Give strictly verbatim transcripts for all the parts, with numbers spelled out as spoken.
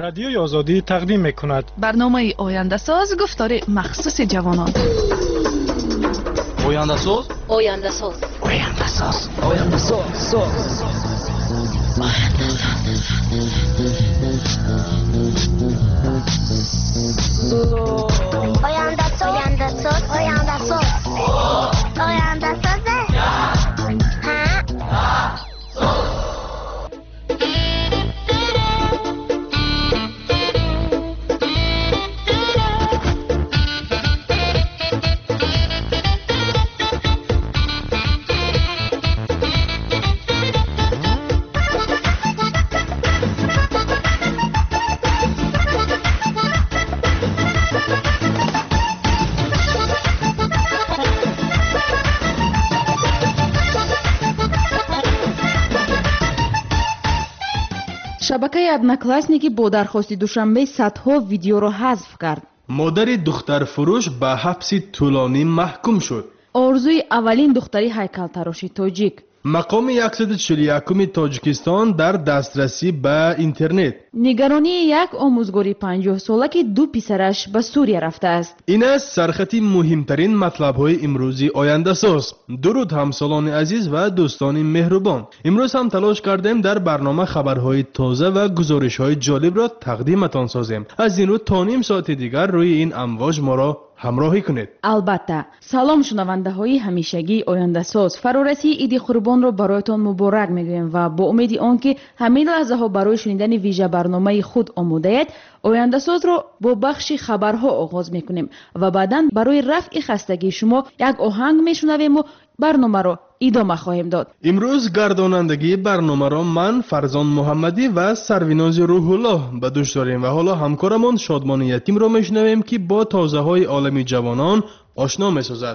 رادیوی آزادی تقدیم می‌کند برنامه آینده ساز گفتار مخصوص جوانان. آینده ساز آینده ساز آینده ساز آینده ساز آینده ساز آینده ساز آینده ساز آینده ساز шабакаи одноклассники бо дархости душанбе садҳо видеоро ҳазф кард. модари духтарфурӯш ба ҳабси тӯлонӣ маҳкум шуд. орзуи аввалин духтари ҳайкалтароши тоҷик. мақоми яксад чил и якуми тоҷикистон дар дастрасӣ ба интернет. нигаронии як омӯзгори панҷоҳсола ки ду писараш ба сурия рафтааст. ин аст сархати муҳимтарин матлабҳои имрӯзи ояндасоз. дуруд ҳамсолони азиз ва дӯстони меҳрубон, имрӯз ҳам талош кардем дар барнома хабарҳои тоза ва гузоришҳои ҷолибро тақдиматон созем. аз ин рӯ то ним соати дигар рӯи ин амвоҷ моро ҳамроҳӣ кунед. албатта. салом шунавандаҳои ҳамишагии ояндасоз, фарорасии иди қурбонро бароятон муборак мегӯем ва бо умеди он ки ҳамин лаҳзаҳо барои шунидани вижа барномаи худ омодаед, ояндасозро бо бахши хабарҳо оғоз мекунем ва баъдан барои рафъи хастагии шумо як оҳанг мешунавему барномаро идома хоҳем дод. имрӯз гардонандагии барномаро ман Фарзон Муҳаммадӣ ва Сарвинози Рӯҳуллоҳ ба дӯш дорем ва ҳоло ҳамкорамон Шодмони Ятимро мешунавем ки бо тозаҳои олами ҷавонон ошно месозад.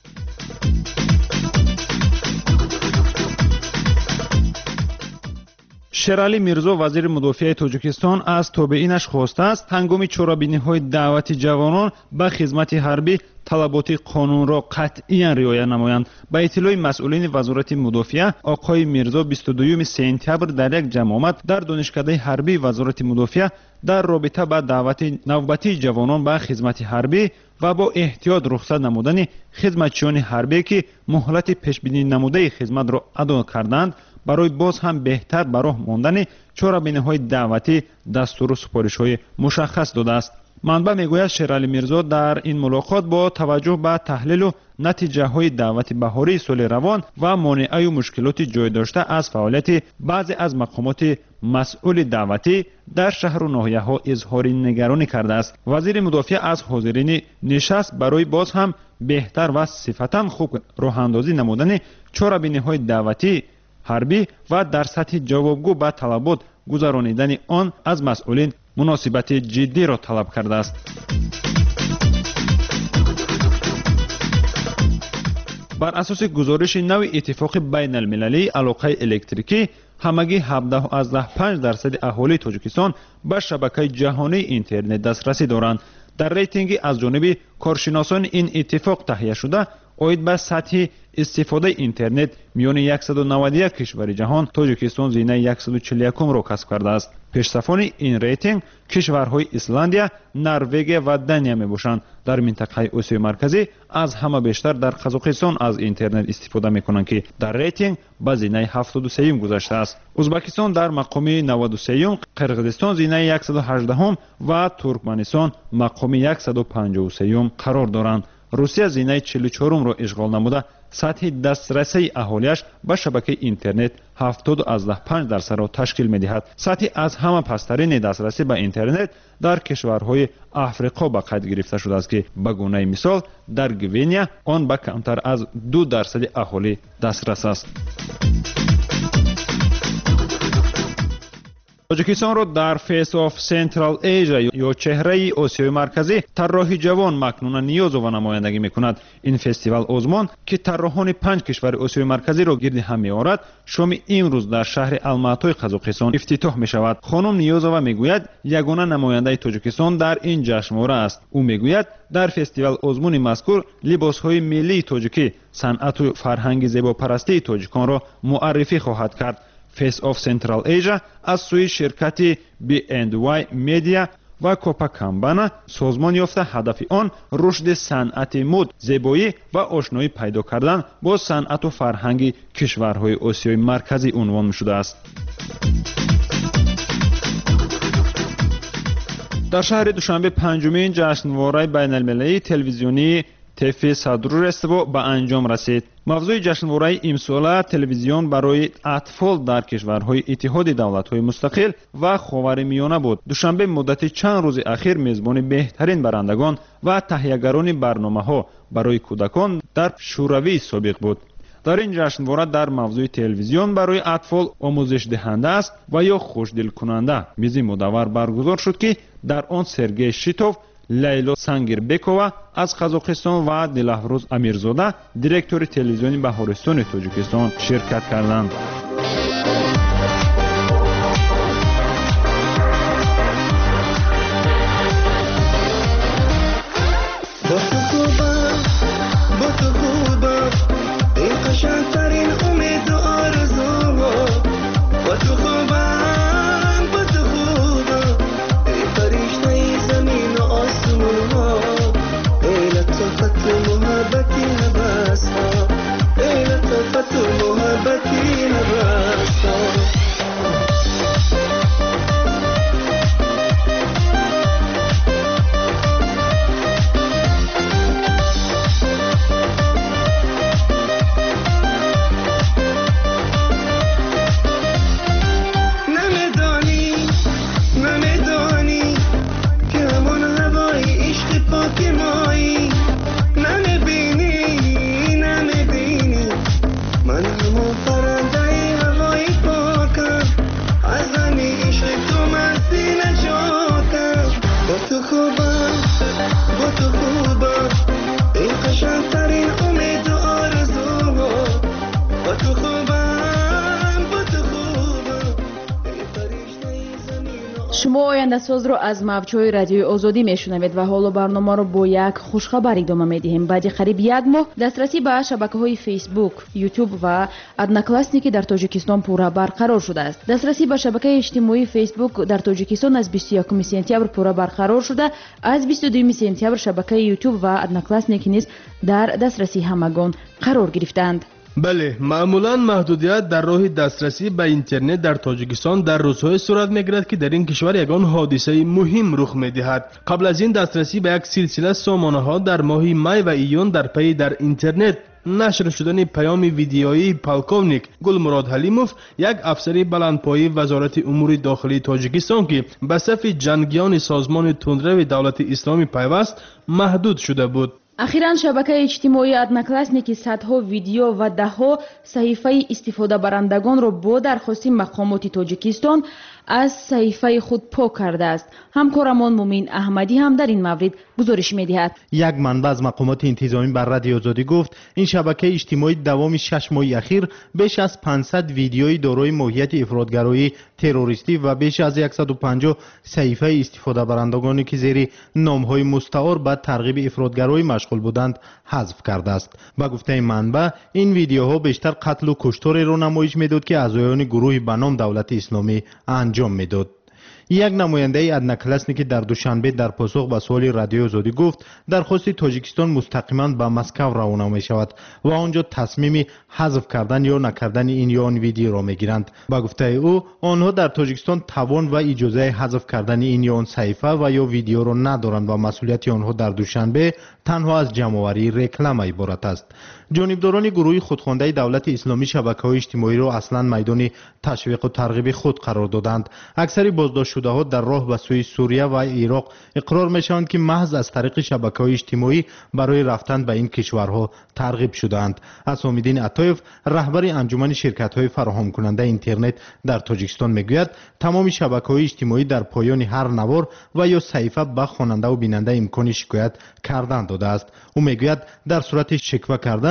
шералӣ Мирзо, вазири мудофиаи Тоҷикистон, аз тобеинаш хостааст ҳангоми чорабиниҳои даъвати ҷавонон ба хизмати ҳарбӣ талаботи қонунро қатъиян риоя намоянд. ба иттилои масъулини вазорати мудофиа, оқои Мирзо бисту дуюми сентябр дар як ҷамъомад дар донишкадаи ҳарбии вазорати мудофиа дар робита ба даъвати навбатии ҷавонон ба хизмати ҳарбӣ ва бо эҳтиёт рухсат намудани хизматчиёни ҳарбие ки муҳлати пешбинӣ намудаи хизматро адо карданд, барои боз ҳам беҳтар ба роҳ мондани чорабиниҳои даъватӣ дастуру супоришҳои мушаххас додааст. манбаъ мегӯяд Шералӣ Мирзо дар ин мулоқот бо таваҷҷӯҳ ба таҳлилу натиҷаҳои даъвати баҳории соли равон ва монеаю мушкилоти ҷойдошта аз фаъолияти баъзе аз мақомоти масъули даъватӣ дар шаҳру ноҳияҳо изҳори нигаронӣ кардааст. вазири мудофиа аз ҳозирини нишаст барои боз ҳам беҳтар ва сифатан хуб роҳандозӣ намудани чорабиниҳои даъватӣ ҳарбӣ ва дар сатҳи ҷавобгӯ ба талабот гузаронидани он аз масъулин муносибати ҷиддиро талаб кардааст. бар асоси гузориши нави иттифоқи байналмилалии алоқаи электрикӣ, ҳамагӣ ҳабдаҳ аздаҳ панҷ дарсади аҳолии Тоҷикистон ба шабакаи ҷаҳонии интернет дастрасӣ доранд. дар рейтинги аз ҷониби коршиносони ин иттифоқ таҳия шуда, оид ба сатҳи истифодаи интернет миёни яксаду наваду як кишвари ҷаҳон Тоҷикистон зинаи яксаду чил и якум-ро касб кардааст. пешсафони ин рейтинг кишварҳои Исландия, Норвегия ва Дания мебошанд. дар минтақаи Осиёи марказӣ аз ҳама бештар дар Қазоқистон аз интернет истифода мекунанд ки дар рейтинг ба зинаи ҳафтоду сеюм гузаштааст. Узбекистон дар мақоми наваду сеюм, Қирғизистон зинаи яксаду ҳаждаҳум ва Туркманистон мақоми яксаду панҷоҳу сеюм қарор доранд. русия зинаи чилу чорумро ишғол намуда, сатҳи дастрасии аҳолияш ба шабакаи интернет ҳафтоду аздаҳ панҷ дарсадро ташкил медиҳад. сатҳи аз ҳама пасттарини дастрасӣ ба интернет дар кишварҳои африқо ба қайд гирифта шудааст ки ба гунаи мисол дар Гвинея он ба камтар аз ду дарсади аҳолӣ дастрас аст. Тоҷикистонро дар Face of Central Asia ё чеҳраи Осиёи марказӣ тарроҳи ҷавон Макнуна Ниёзова намояндагӣ мекунад. ин фестивал озмон ки тарроҳони панҷ кишвари Осиёи марказиро гирди ҳам меорад, шоми имрӯз дар шаҳри Алматои Қазоқистон ифтитоҳ мешавад. хонум Ниёзова мегӯяд, ягона намояндаи Тоҷикистон дар ин ҷашнвора аст. ӯ мегӯяд, дар фестивал озмони мазкур либосҳои миллии тоҷикӣ, санъату фарҳанги зебопарастии тоҷиконро муаррифӣ хоҳад кард. Face of Central Asia аз сӯи ширкати بی اند وای Media و کوپاکامبانا سازمان یافته هدف آن رشد صنعت مد، زیبایی و آشنایی پیدا کردن با صنعت و فرهنگ کشورهای آسیای مرکزی عنوان شده است. در شهر دوشنبه پنجمین جشنواره بین‌المللی تلویزیونی تفی صدرورستو به انجام رسید. موضوع جشنواره امسال تلویزیون برای اطفال در کشورهای اتحاد دولت‌های مستقل و خاورمیانه بود. دوشنبه مدت چند روز اخیر میزبان بهترین برندگان و تهیه‌گران برنامه‌ها برای کودکان در شوروی سابق بود. در این جشنواره در موضوع تلویزیون برای اطفال آموزش دهنده است و یا خوشدل کننده میزی مدور برگزار شد که در آن سرگئی شیتوف، لیلا سنگیربکова از قزاقستان و دلافروز امیرزاده دیرکتور تلویزیون بهارستان تاجیکستان شرکت کردند. شما آینده ساز رو از موج‌های رادیوی آزادی میشنوید و حالا برنامه رو با یک خوشخبر ادامه میدهیم. بعد قریب یک ماه دسترسی به شبکه‌های فیسبوک، یوتیوب و ادناکلاسنیکی در تاجیکستان پورا برقرار شده است. دسترسی به شبکه اجتماعی فیسبوک در تاجیکستان از بیست و یکم سپتامبر پورا برقرار شده. از بیست و دوم سپتامبر شبکه یوتیوب و ادناکلاسنیک نیز در دسترسی همگان قرار گرفتند. بله، معمولا محدودیت در راه دسترسی به اینترنت در تاجیکستان در روزهای صورت میگیرد که در این کشور یگان حادثه مهم رخ میدهد. قبل از این دسترسی به یک سلسله سامانه ها در ماه می و ایون در پی در اینترنت نشر شدن پیام ویدیویی پالکوونیک گلمراد حلیموف، یک افسر بلندپایه وزارت امور داخلی تاجیکستان که به صف جنگیان سازمان تندرو دولت اسلامی پیوست محدود شده بود. اخیراً شبکه اجتماعی ادناکلاسنیک صدها ویدیو و دهها صحیفه استفاده برندگان را با درخواست مقامات تاجیکستان از صحیفه خود پاک کرده است. همکارمان مومین احمدی هم در این مورد گزارش می‌دهد. یک منبع از مقامات انتظامی بر رادیو آزادی گفت این شبکه اجتماعی دوام شش ماه اخیر بیش از پانصد ویدیوی دارای ماهیت افراطگرایی تروریستی و بیش از صد و پنجاه صحیفه استفاده برندگانی که زیر نام‌های مستعار به ترغیب افراطگرایی مشغول بودند حذف کرده است. با گفته منبع این ویدیوها بیشتر قتل و کشتاری را نمایش می‌داد که اعضایان گروه به نام دولت اسلامی انجام می‌داد. یک نماینده ادناکلاسنیک در دوشنبه در پاسخ به سوال رادیو آزادی گفت درخواست تاجیکستان مستقیما به مسکو روانه می شود و آنجا تصمیم حذف کردن یا نکردن این یا آن ویدیو را می گیرند. با گفته او آنها در تاجیکستان توان و اجازه حذف کردن این یا آن صحیفه و یا ویدیو را ندارند و مسئولیت آنها در دوشنبه تنها از جمع‌آوری رکلام عبارت است. جانبداران گروه خودخوانده دولت اسلامی شبکه‌های اجتماعی را اصلا میدان تشویق و ترغیب خود قرار دادند. اکثر بازداشت شده ها در راه به سوی سوریه و عراق اقرار می‌شوند که محض از طریق شبکه‌های اجتماعی برای رفتن به این کشورها ترغیب شدند. اسام‌الدین عطایف رهبر انجمن شرکت‌های فراهم کننده اینترنت در تاجیکستان میگوید تمام شبکه‌های اجتماعی در پایان هر نوار و یا صحیفه به خواننده و بیننده امکان شکایت کردن داده است. او میگوید در صورت شکوه کردن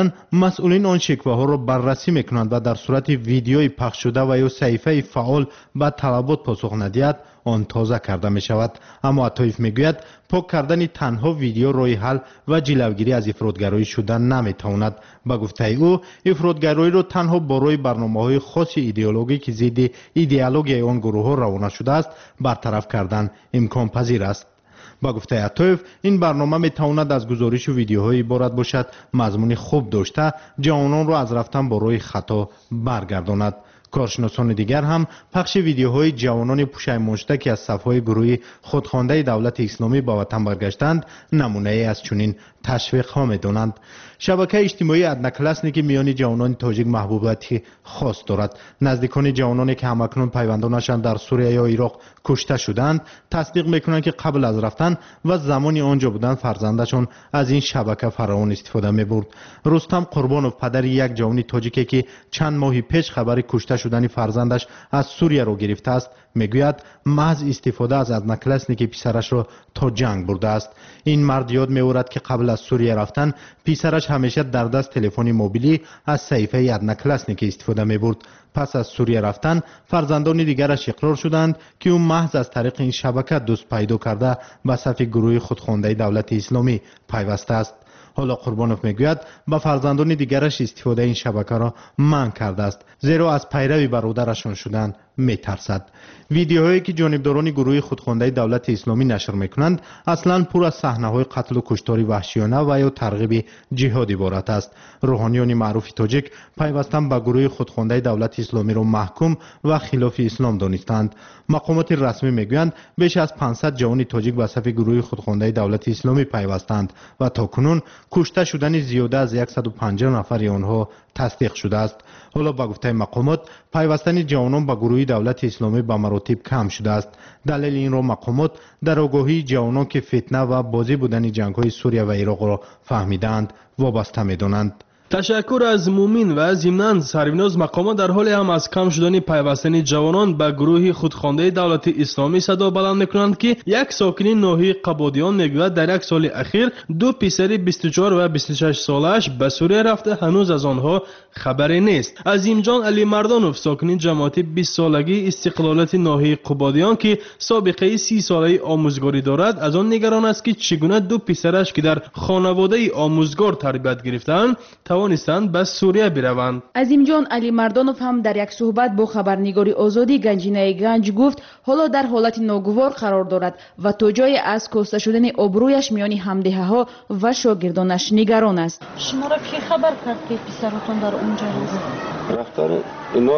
کردن مسئولین آن شکوه ها را بررسی میکنند و در صورت ویدیوی پخش شده و یا صحیفه فعال به طلبات پاسخ ندهد آن تازه کرده می شود. اما عطایف میگوید پاک کردن تنها ویدیو راه حل و جلوگیری از افراطگرایی شدن نمیتواند. به گفته او افراطگرایی را تنها برای برنامه‌های خاص ایدئولوژیک ضد ایدئولوژی آن گروه ها روانه شده است برطرف کردن امکان پذیر است. با گفته عطایف این برنامه می تواند از گزارش و ویدیوهای عبارت باشد مضمون خوب داشته جوانان را از رفتن با راه خطا برگرداند. کارشناسان دیگر هم پخش ویدیوهای جوانان پشیمان شده که از صفهای گروه خودخوانده دولت اسلامی به وطن برگشتند نمونه ای از چنین تشویق ها می دانند. شبکه اجتماعی ادنکلسنی که میان جوانان تاجیک محبوبیتی خاص دارد. نزدیکان جوانانی که همکنون پیوندانشان در سوریه یا عراق کشته شدند تصدیق میکنند که قبل از رفتن و زمانی آنجا بودن فرزندشان از این شبکه فراوان استفاده میبرد. رستم قربانوف پدر یک جوان تاجیکی که چند ماه پیش خبر کشته شدن فرزندش از سوریه را گرفته است میگوید محض استفاده از ادنکلسنی که پسرش را تا جنگ برده است. این مرد یاد می‌آورد که قبل از سوریه رفتن پسرش همیشه در دست تلفن موبیلی از صحیفه ادنکلسنی که استفاده می‌برد. پس از سوریه رفتن فرزندان دیگرش اقرار شدند که او محض از طریق این شبکه دوست پیدا کرده به صف گروه خودخوانده دولت اسلامی پیوسته است. حالا قربانوف میگوید با فرزندان دیگرش استفاده این شبکه را منع کرده است زیرا از پیروی برادرشان شدن میترسد. ویدیوهایی که جانبداران گروه خودخوانده دولت اسلامی نشر میکنند اصلا پر از صحنه‌های قتل و کشتار وحشیانه و یا ترغیب جهاد عبارت است. روحانیان معروف تاجیک پیوسته به گروه خودخوانده دولت اسلامی را محکوم و خلاف اسلام دانستند. مقامات رسمی میگویند بیش از پانصد جوان تاجیک به صف گروه خودخوانده دولت اسلامی پیوستند و تاکنون کشته شدن زیاده از صد و پنجاه نفر آنها تصدیق شده است. حالا با گفته مقامات پیوستن جوانان به گروه دولت اسلامی به مراتب کم شده است. دلیل این را مقامات در آگاهی جوانان که فتنه و بازی بودن جنگ‌های سوریه و عراق را فهمیدند وابسته می‌دانند. تشکر از مومین و ضمناً سریناز مقامات در حال هم از کم شدن پیوستن جوانان به گروه خودخوانده دولت اسلامی صدا بلند میکنند که یک ساکنین ناحیه قبادیان میگوید در یک سال اخیر دو پسر بیست و چهار و بیست و شش سالش به سوریه رفته هنوز از آنها خبری نیست. عظیم جان علی مردانوف ساکنین جماعت بیست سالگی استقلالات ناحیه قبادیان که سابقه سی ساله آموزگاری دارد از آن نگران است که چگونه دو پسرش که در خانواده آموزگار تربیت گرفتند توانستند به سوریه بروند. عظیم جان علی مردانوف هم در یک صحبت با خبرنگاری آزادی گنجینه گنج گفت حالا در حالت ناگوار قرار دارد و تا جای از کاسته شدن آبرویش میان همدیه ها و شاگردانش نگران است. شما را کی خبر کرد که پسرتون در اونجا است؟ رفتار اینا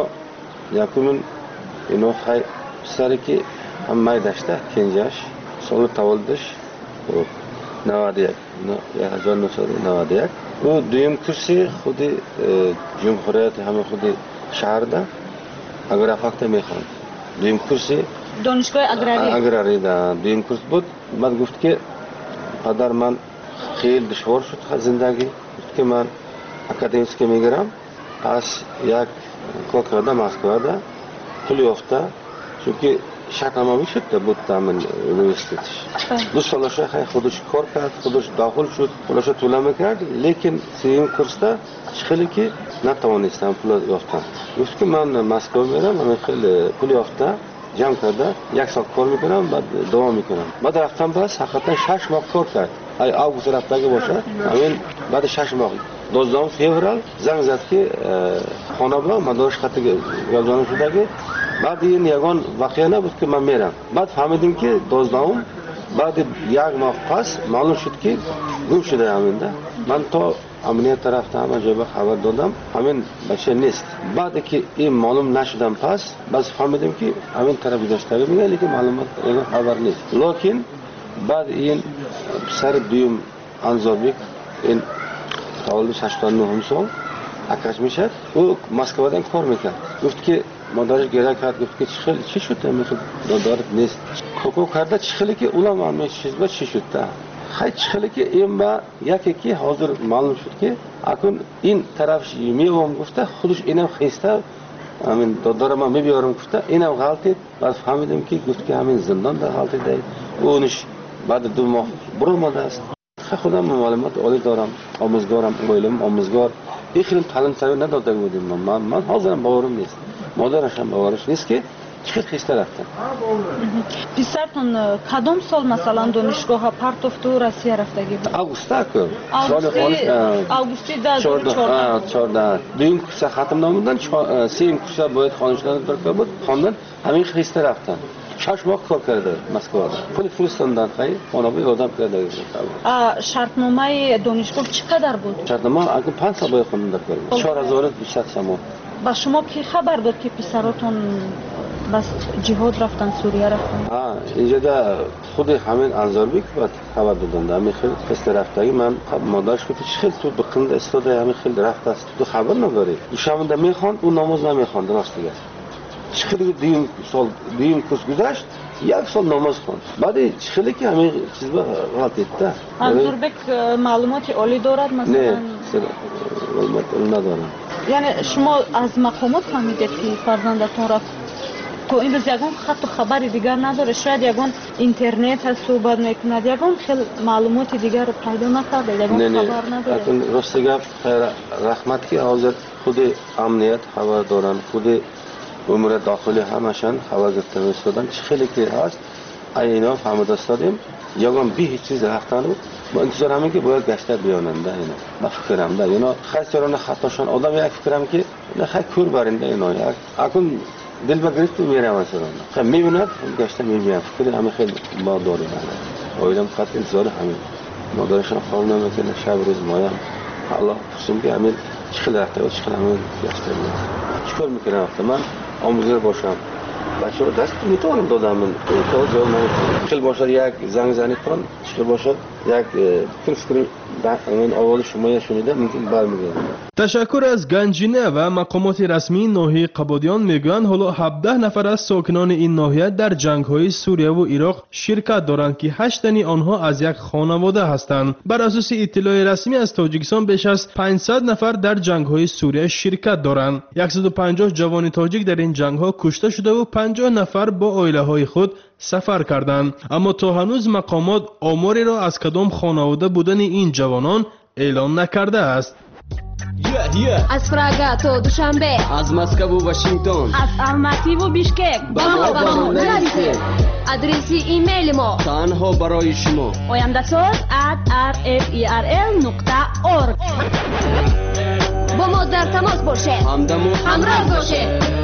یکمون اینا خیلی پسری که هم مای داشته کنجاش سال تولدش نود و یک هزار و نهصد و نود و یک و دویم کرسی خود جمهوریت همه خود شهر ده اگر افاقت میخواند دویم کرسی دانشگاه اگراری اگراری ده دویم کرس بود. بعد گفت که پدر من خیلی دشوار شد زندگی گفت که من اکادمیسک میگیرم پس یک کار کرده مسکو ده پولی افته چون که شکلمامی شد بود تامن یونیورسیتیش دو سالش خیلی خودش کار کرد خودش داخل شد خودش طوله میکرد لیکن سیم کورستا خیلی که نتوانستم پول یافتم. گفت که من مسکو میرم من خیلی پول یافته جمع کرده یک سال کار میکنم بعد دوام میکنم. بعد رفتم بس حقیقتا شش ماه کار کرد ای آگوست رفته باشه همین بعد شش ماه دوازدهم فوریه زنگ زد که خانه با مدارش خط گلزانه شده که بعد این یگان واقعا نبود که من میرم. بعد فهمیدیم که دوازدهم بعد یک ماه پس معلوم شد که گم شده همین ده. من تا امنیت رفتم همه جا خبر دادم همین بچه نیست. بعد که این معلوم نشدم پس بس فهمیدیم که همین طرف گذاشته میگه لیکن معلومات این خبر نیست. لیکن بعد این سر دویم انزابیک این تولدش هشتاد و نه سال اکش میشد او مسکو دن کار میکرد. گفت که مادرش گریه کرد گفت که چخیل چی شده مثل دادارت نیست کوکو کرده چخیلی که اولا معلومه چیز با چی شده خیلی چخیلی که این با یکی که حاضر معلوم شد که اکن این طرفش میوام گفته خودش اینم خیسته همین دادار ما میبیارم گفته اینم غلطید. بعد فهمیدیم که گفت که همین زندان در غلطی دهید اونش بعد دو ماه برو ماده است. خودم معلومات عالی دارم آموزگارم اویلم آموزگار این خیلی تعلیم سوی نداده بودیم من من حاضرم باورم نیست مادرش هم باورش نیست که چقدر خسته رفتن. پسرتون کدام سال مثلا دانشگاه پرتفت و روسیه رفتگی بود؟ آگوستا که آگوستی آگوستی ده چهارده چهارده دویم کورس ختم نموندن سیم کورس باید خانشگاه درکار بود خواندن همین خسته رفتن شش ماه کار کرده مسکو پول فرستادن خیلی خانواده آدم کرده بود. شرطنامه دانشگاه چقدر بود؟ شرطنامه اگه پنج سال باید خواندن درکار چهار هزار و بیست شما. با شما کی خبر داد که پسراتون بس جهاد رفتن سوریه رفتن؟ آه اینجا ده خود همین انزاربی که باید خبر دادن همین خیلی خسته رفتگی من مادرش گفت خیلی تو بخند استاده همین خیلی رفت است تو خبر نداری دوشنبه میخواند اون نماز نمیخواند راست دیگه خیلی دیم سال دیم کورس گذشت یک سال نماز خواند بعد خیلی که همین چیز با غلط دیده انزاربک معلومات عالی دارد مثلا؟ نه معلومات عالی ندارم. یعنی شما از مقامات فهمیدید که فرزندتون رفت تو این روز یگان خط و خبری دیگر نداره شاید یگان اینترنت هست صحبت میکند یگان خیلی معلومات دیگر رو پیدا نکرده یگان خبر نداره. نه راست گفت خیر رحمت که حاضر خود امنیت خبر دارن خود امور داخلی همشان خبر گرفته می‌استادن خیلی که هست اینا فهمیده استادیم یگان به هیچ چیز رفتن بود ما انتظار همین که باید گشته بیاننده اینا ما فکرم ده اینا خیلی خطاشان آدم یک فکرم که نه خیلی کور برنده اینا یک اکن دل بگریست میره مثلا خب میبیند گشته میبینم فکر همه خیلی با داره اویدم خط انتظار همین مادرشان خواهم نمیکنه شب روز مایم الله پرسیم که همین چخل رفته و چخل همین گشته میره چکار میکنم وقتا من آموزگر باشم بچه ها دست میتونم دادم من تا جواب نمیکنم خیلی باشد یک زنگ زنی کنم چکار باشد یک فکر فکر من آواز شما شنیده ممکن برمیگردم. تشکر از گنجینه و مقامات رسمی ناحیه قبادیان میگویند حالا هفده نفر از ساکنان این ناحیه در جنگ‌های سوریه و عراق شرکت دارند که هشت تن آنها از یک خانواده هستند. بر اساس اطلاع رسمی از تاجیکستان بیش از پانصد نفر در جنگ‌های سوریه شرکت دارند. صد و پنجاه جوان تاجیک در این جنگ‌ها کشته شده و پنجاه نفر با عائله‌های خود سفر کردند اما تا هنوز مقامات آماری را از کدام خانواده بودن این جوانان اعلام نکرده است. Yeah, yeah. از پراگا تا دوشنبه از مسکو و واشنگتن از الماتی و بیشکک با ما با ما نرسید ادرسی ایمیل ما تنها برای شما oyandasaz at r f e r l نقطه org با ما در تماس باشید همدم و همراه باشید.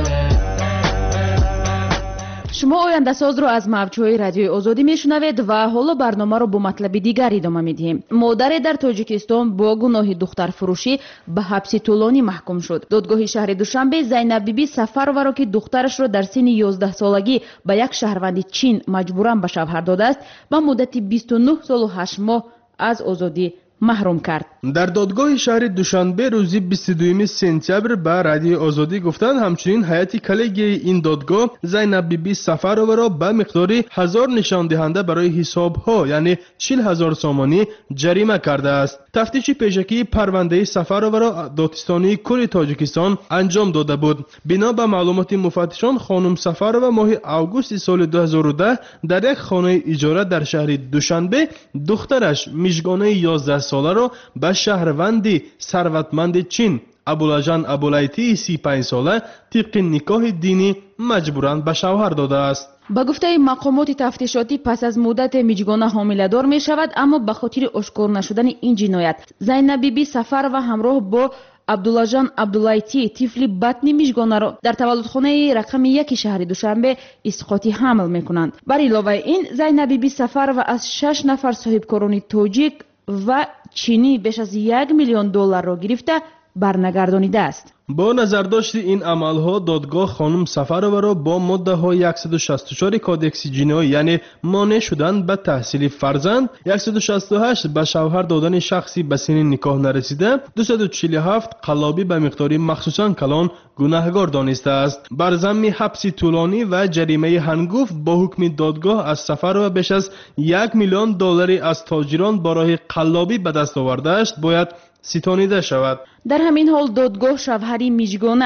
شما آینده ساز رو از موج‌های رادیوی آزادی میشنوید و حالا برنامه رو با مطلب دیگر ادامه میدیم. مادر در تاجیکستان با گناه دختر فروشی به حبس طولانی محکوم شد. دادگاه شهر دوشنبه زینب بیبی سفرور را که دخترش را در سن یازده سالگی به یک شهروند چین مجبوراً به شوهر داده است به مدت بیست و نه سال و هشت ماه از آزادی محروم کرد. در دادگاه شهر دوشنبه روز بیست و دوم سپتامبر به رادیو آزادی گفتند همچنین هیئت کلیگی این دادگاه زینب بیبی سفرور را به مقدار هزار نشان دهنده برای حساب ها یعنی چهل هزار سامانی جریمه کرده است. تفتیش پیشکی پرونده سفرور را دادستانی کل تاجیکستان انجام داده بود. بنا به معلومات مفتشان خانم سفرور ماه اوگوست سال دو هزار و ده در یک خانه اجاره در شهر دوشنبه دخترش مژگانه یازده ساله را به شهروندی ثروتمند چین ابولاجان ابولایتی سی و پنج ساله طبق نکاح دینی مجبوراً به شوهر داده است. با گفته مقامات تفتیشاتی پس از مدت میجگانه حامله‌دار می شود اما به خاطر اشکار نشدن این جنایت زینب بیبی سفر و همراه با عبدالله عبدالایتی طفل بطنی میجگانه را در تولدخانه رقم یک شهر دوشنبه اسقاطی حمل میکنند. بر علاوه این زینب بیبی سفر و از شش نفر صاحبکاران تاجیک و چینی بیش از یک میلیون دلار را گرفته برنگردانیده است. با نظرداشت این عملها دادگاه خانم سفرور را با ماده های صد و شصت و چهار کودکس جنایی یعنی مانع شدن به تحصیل فرزند، صد و شصت و هشت به شوهر دادن شخصی به سن نکاح نرسیده، دویست و چهل و هفت قلابی به مقدار مخصوصاً کلان گناهکار دانسته است. بر ضمن حبس طولانی و جریمه هنگفت با حکم دادگاه از سفرور بیش از یک میلیون دلاری از تاجران برای قلابی به دست آورده است باید ستانیده شود. در همین حال دادگاه شوهری میجگانه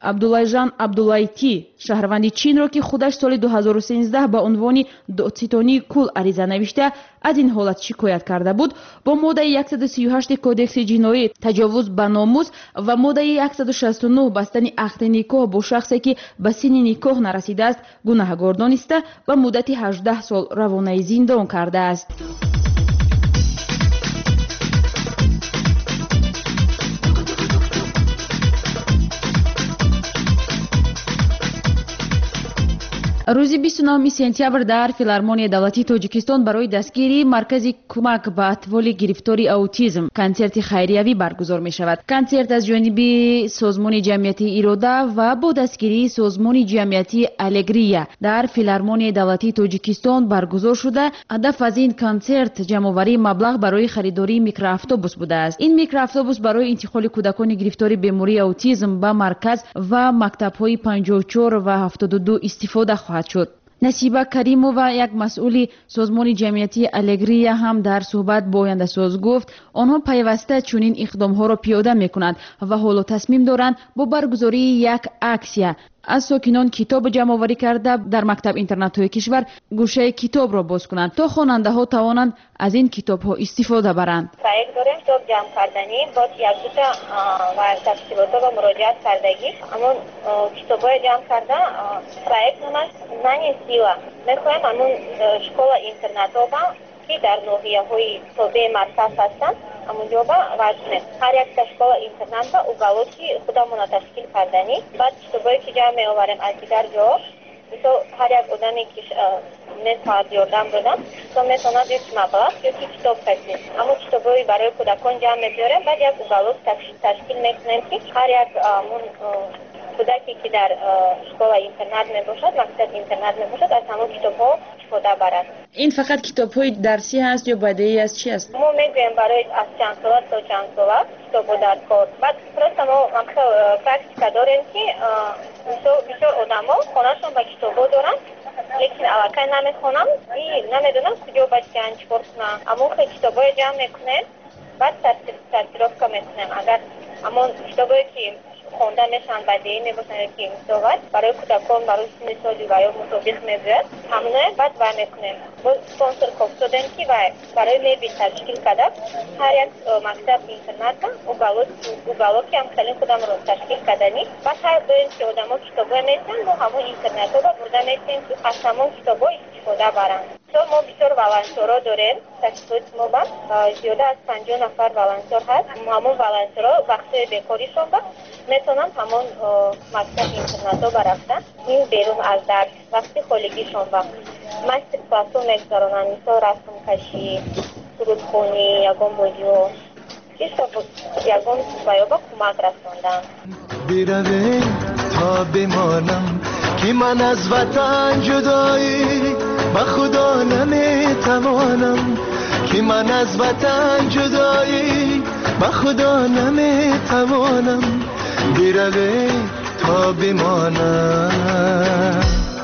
عبداللهجان عبداللهیتی شهروند چینро ки худаш соли ду ҳазору сенздаҳ ба унвони додситонии кул ариза навишта аз ин ҳолат шикоят карда буд, бо моддаи яксаду сию ҳашти кодекси ҷиноӣ таҷовуз ба номус ва моддаи яксаду шасту нӯҳ бастани ақди никоҳ бо шахсе ки ба синни никоҳ нарасидааст гунаҳгор дониста ба муддати ҳаждаҳ сол равонаи зиндон кардааст. рӯзи бисту навуми сентябр дар филармонияи давлатии тоҷикистон барои дастгирии маркази кӯмак ба атволи гирифтори аутизм консерти хайриявӣ баргузор мешавад. консерт аз ҷониби созмони ҷамъиятии ирода ва бо дастгирии созмони ҷамъиятии алегрия дар филармонияи давлатии тоҷикистон баргузор шуда, ҳадаф аз ин консерт ҷамъоварии маблағ барои харидории микроавтобус будааст. ин микроавтобус барои интиқоли кӯдакони гирифтори бемории аутизм ба марказ ва мактабҳои панҷоҳу чор ва ҳафтоду ду истифода хоҳад шуд. насиба каримова, як масъули созмони ҷамъиятии алегрия, ҳам дар суҳбат бо ояндасоз гуфт онҳо пайваста чунин иқдомҳоро пиёда мекунанд ва ҳоло тасмим доранд бо баргузории як аксия аз сокинон китоб ҷамъоварӣ карда дар мактаб-интернатҳои кишвар гӯшаи китобро боз кунанд то хонандаҳо тавонанд аз ин китобҳо истифода баранд. проект дорем китоб ҷамъ карданӣ бо як дута ва тафсилотҳо ва муроҷиат кардагӣ ҳамон китобҳои ҷамъ карда проект номаш знание сила. мехоҳем ҳамон школа интернатҳоба ки дар ноҳияҳои тобеи марказ ҳастанд ҳамонҷоба ваҷнем ҳар якта школа интернатба уголоки худамона ташкил карданӣ баъд китобҳое ки ҷамъ меоварем аз дигар ҷо мисол ҳар як одаме ки метавонад ёрдам додан то метавонад ёки маблағ ёки китоб хасид ҳамон китобҳои барои кӯдакон ҷамъ мебиёрем баъд як уголок ташкил мекунем ки ҳар як кӯдаке ки дар школа интернат мебошад мактаб интернат мебошад аз ҳамон китобҳо истифода барад. ин фақат китобҳои дарсӣ ҳаст ё баъдии аст чи аст? мо мегӯем барои аз чанд сола то чанд сола китобҳо дар кор. баъд просто мо практика дорем ки бисёр одамҳо хонашон ба китобҳо доранд лекин аллакай намехонам и намедонам куҷо бачиян чикор кунам. ҳамон хел китобҳое ҷамъ мекунем баъд сортировка мекунем. агар ҳамон китобҳое ки хонда мешаванд бадеӣ мебошанд ёки мисоват барои кӯдакон барои синни соли ва ё мутобиқ мебиёяд ҳамоное баъд вай мекунем. бо спонсор копсодем ки вай барои меби ташкил карда ҳар як мактаб интерната уголоки ҳамхелин худамро ташкил карданӣ баъд ҳар доим ки одамҳо китобҳое метаванд мо ҳамон интернатҳоро бурда метавонем ки аз ҳамон китобҳо истифода баранд. то мо бисёр волонтеро дорем ташкилоти мо ба зиёда аз панҷоҳ нафар волонтер ҳаст. ҳамон волонтеро вақтҳои бекоришон ба метавонанд ҳамон мактаб интернатҳо ба рафтан ин берун аз дарс вақти холигишон ба мастер классҳо мегузаронанд мисол расмкашӣ сурудхонӣ ягон бозиҳо ки ягон ба ёба кӯмак расондан. биравем то бимонам ки ман аз ватан ҷудоӣ ба худо наметавонам ки ман аз ватан ҷудоӣ ба худо наметавонам биравем то бимонам.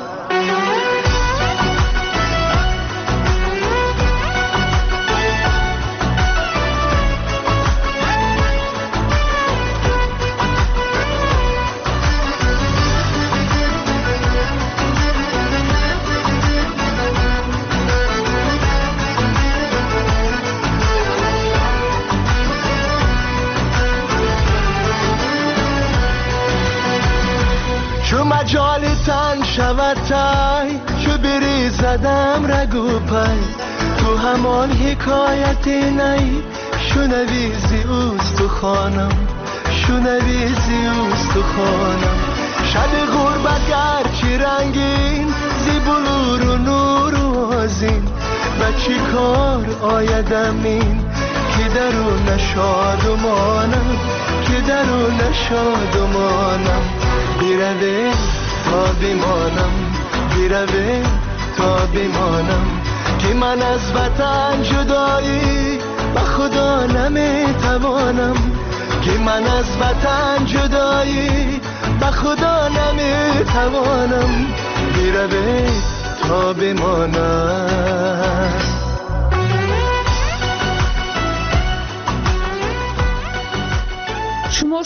چو مجال تن شود تای چو بریزدم رگو پای تو همان حکایت نی شنویزی اوست تو خانم شنویزی اوست تو خانم شب غربت گرچه رنگین زی بلور و نور و آزین و چی کار آیدم این که درون شادمانم که درون شادمانم بیروه تا بمانم بیروه تا بمانم که من از وطن جدایی به خدا نمیتوانم که من از وطن جدایی به خدا نمیتوانم بیروه تا بمانم. шумо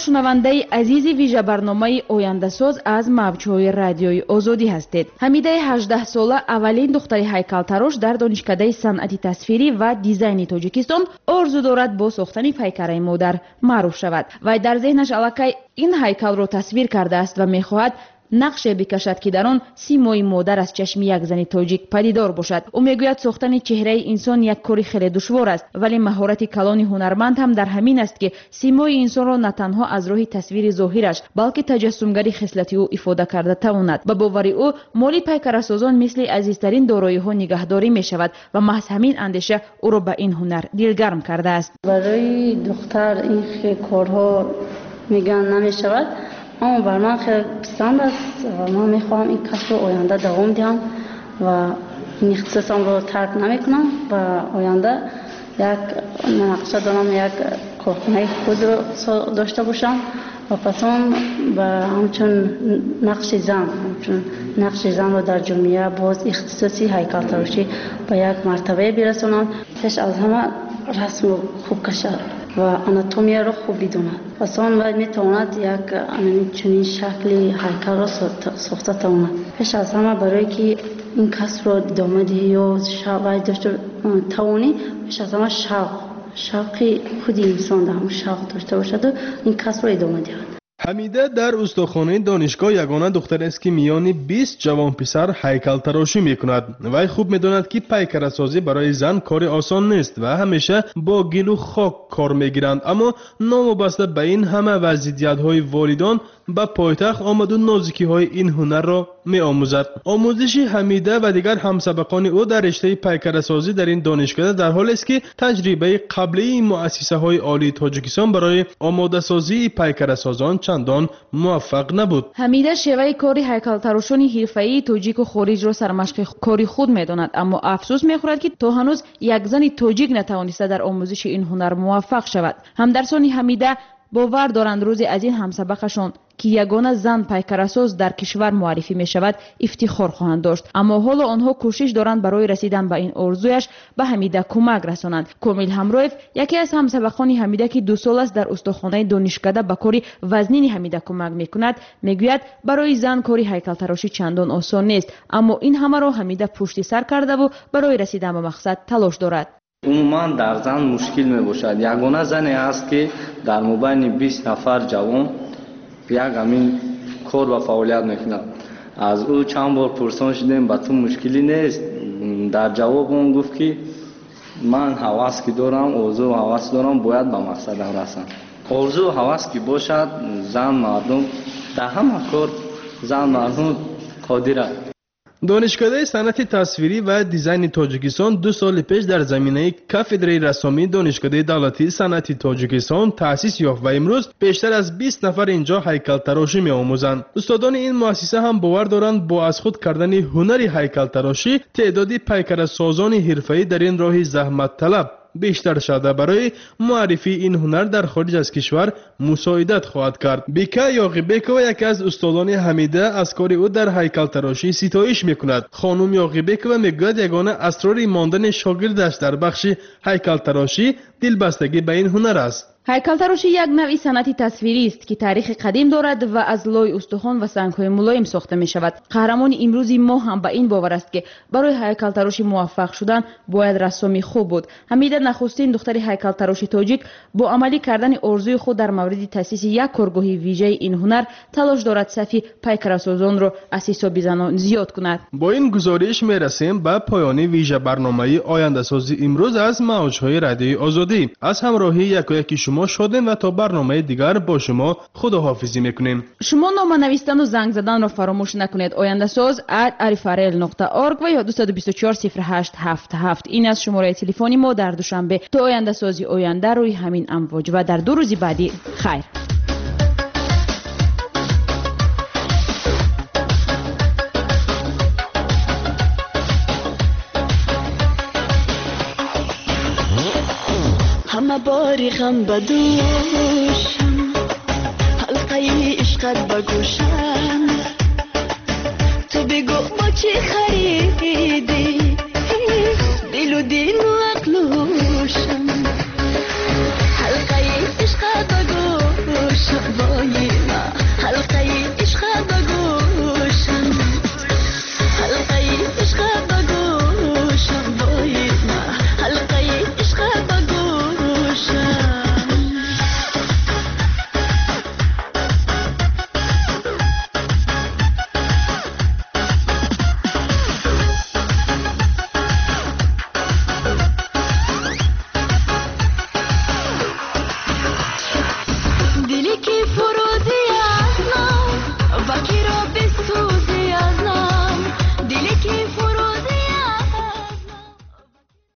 шунавандаи азизи вижа барномаи Ояндасоз аз мавҷҳои радиои Озодӣ ҳастед. Ҳамидаи ҳаждаҳ сола аввалин духтари ҳайкалтарош дар донишкадаи санъати тасвирӣ ва дизайни Тоҷикистон орзу дорад бо сохтани пайкараи модар маъруф шавад. Вай дар зеҳнаш аллакай ин ҳайкалро тасвир кардааст ва мехоҳад нақше бикашад ки дар он симои модар аз чашми як зани тоҷик падидор бошад. ӯ мегӯяд сохтани чеҳраи инсон як кори хеле душвор аст, вале маҳорати калони ҳунарманд ҳам дар ҳамин аст ки симои инсонро на танҳо аз роҳи тасвири зоҳираш, балки таҷассумгари хислати ӯ ифода карда тавонад. ба бовари ӯ моли пайкарасозон мисли азизтарин дороиҳо нигаҳдорӣ мешавад ва маҳз ҳамин андеша ӯро ба ин ҳунар дилгарм кардааст. барои духтар ин корҳо мегӯянд намешавад, аммо бар ман хеле писанд аст ва ман мехоҳам ин касбро оянда давом диҳам ва ин ихтисосамро тарк намекунам ва оянда як нақша дорам, як корхонаи худро дошта бошам ва пас он ба ҳамчун нақши зан ҳамчун нақши занро дар ҷомеа боз ихтисоси ҳайкалтарошӣ ба як мартабае бирасонам. пеш аз ҳама расмро хуб кашад ва анатомияро хуб бидонад. пас он вай метавонад як чунин шакли ҳайкалро сохта тавонад. пеш аз ҳама барое ки ин касбро идома диҳӣ ё вай дошта тавонӣ, пеш аз ҳама шавқ шавқи худи инсон дар ҳамон шавқ дошта бошаду ин касбро идома диҳад. ҳамида дар устохонаи донишгоҳ ягона духтарест ки миёни бист ҷавон писар ҳайкалтарошӣ мекунад. вай хуб медонад ки пайкарасозӣ барои зан кори осон нест ва ҳамеша бо гилу хок кор мегиранд, аммо новобаста ба ин ҳама ва зиддиятҳои волидон ба пойтахт омаду нозикиҳои ин ҳунарро меомӯзад. омӯзиши ҳамида ва дигар ҳамсабақони ӯ дар риштаи пайкарасозӣ дар ин донишкада дар ҳолест ки таҷрибаи қаблии муассисаҳои олии Тоҷикистон барои омодасозии пайкарасозон чандон муваффақ набуд. ҳамида шеваи кори ҳайкалтарошони ҳирфаии тоҷику хориҷро сармашқи кори худ медонад, аммо афсӯс мехӯрад ки то ҳанӯз як зани тоҷик натавониста дар омӯзиши ин ҳунар муваффақ шавад. ҳамдарсони ҳамида бовар доранд рӯзе аз ин ҳамсабақашон ки ягона зан пайкарасоз дар кишвар муаррифӣ мешавад ифтихор хоҳанд дошт, аммо ҳоло онҳо кӯшиш доранд барои расидан ба ин орзуяш ба ҳамида кӯмак расонанд. комил ҳамроев яке аз ҳамсабақони ҳамида ки ду сол аст дар устохонаи донишкада ба кори вазнини ҳамида кӯмак мекунад, мегӯяд барои зан кори ҳайкалтарошӣ чандон осон нест, аммо ин ҳамаро ҳамида пушти сар кардаву барои расидан ба мақсад талош дорад. умуман дар зан мушкил мебошад. ягона зане аст ки дар мобайни бист нафар ҷавон як ҳамин кор ва фаъолият мекунад. аз ӯ чанд бор пурсон шудем ба ту мушкилӣ нест. дар ҷавоб он гуфт ки ман ҳавас ки дорам, орзу ҳавас дорам, бояд ба мақсадам расам. орзу ҳавас ки бошад, зан мардум дар ҳама кор зан мардум қодир аст. донишкадаи санъати тасвирӣ ва дизайни Тоҷикистон ду соли пеш дар заминаи кафедраи рассомии донишкадаи давлатии санъати Тоҷикистон таъсис ёфт ва имрӯз бештар аз бист нафар инҷо ҳайкалтарошӣ меомӯзанд. устодони ин муассиса ҳам бовар доранд бо аз худ кардани ҳунари ҳайкалтарошӣ теъдоди пайкарасозони ҳирфаӣ дар ин роҳи заҳматталаб бештар шуда барои муаррифии ин ҳунар дар хориҷ аз кишвар мусоидат хоҳад кард. бика ёғибекова яке аз устодони ҳамида аз кори ӯ дар ҳайкалтарошӣ ситоиш мекунад. хонум ёғибекова мегӯяд ягона асрори мондани шогирдаш дар бахши ҳайкалтарошӣ дилбастагӣ ба ин ҳунар аст. ҳайкалтарошӣ як навъи санъати тасвирист ки таърихи қадим дорад ва аз лои устухон ва сангҳои мулоим сохта мешавад. қаҳрамони имрӯзи мо ҳам ба ин бовар аст ки барои ҳайкалтарошӣ муваффақ шудан бояд рассоми хуб буд. ҳамида нахустин духтари ҳайкалтароши тоҷик бо амалӣ кардани орзуи худ дар мавриди таъсиси як коргоҳи вижаи ин ҳунар талош дорад сафи пайкарасозонро аз ҳисоби занон зиёд кунад. бо ин гузориш мерасем ба поёни вижа барномаи ояндасози имрӯз аз мавҷҳои радиои Озодӣ. аз ҳамроҳии якояки шумо шодем ва то барномаи дигар бо шумо худоҳофизӣ мекунем. шумо нома навистану занг заданро фаромӯш накунед. ояндасоз at arifarel нуқта org ва ё ду ду чор сифр ҳашт ҳафт ҳафт. ин аст шумораи телефони мо дар душанбе то ояндасози оянда рӯи ҳамин амвоҷ ва дар ду рӯзи баъдӣ хайр. همه باری غم بدوشم حلقه عشقت بگوشم تو بگو ما چی خریدی